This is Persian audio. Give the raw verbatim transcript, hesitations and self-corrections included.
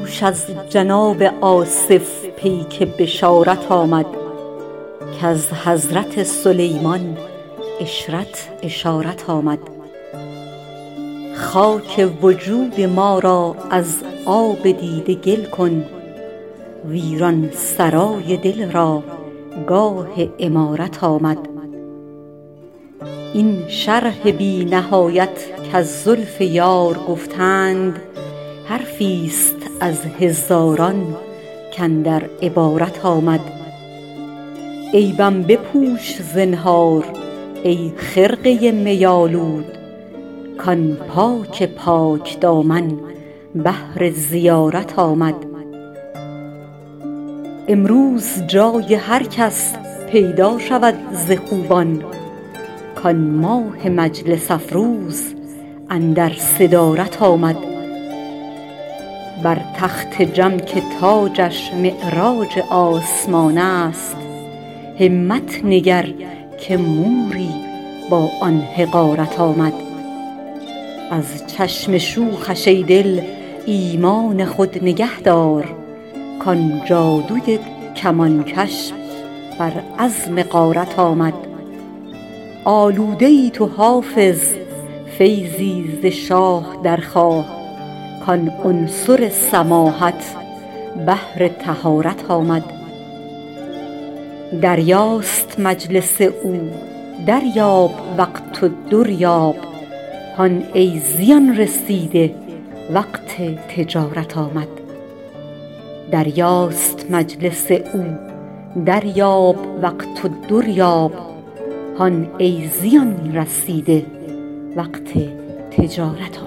دوش از جناب آصف پیک بشارت آمد کز حضرت سلیمان عشرت اشارت آمد. خاک وجود ما را از آب دیده گل کن، ویران سرای دل را گاه عمارت آمد. این شرح بی نهایت کز زلف یار گفتند، حرفیست از هزاران کاندر عبارت آمد. عیبم بپوش زنهار ای خرقه می آلود، کان پاک پاک دامن بهر زیارت آمد. امروز جای هر کس پیدا شود ز خوبان، کان ماه مجلس افروز اندر صدارت آمد. بر تخت جم که تاجش معراج آسمان است، همت نگر که موری با آن حقارت آمد. از چشم شوخش ای دل ایمان خود نگه دار، کان جادوی کمانکش بر عزم غارت آمد. آلوده ای تو حافظ فیضی ز شاه درخواه، کان عنصر سماحت بهر طهارت آمد. دریاست مجلس او دریاب وقت الدریاب، هان ای زیان رسیده وقت تجارت آمد. دریاست مجلس او دریاب وقت الدریاب، هان ای زیان رسیده وقت تجارت آمد.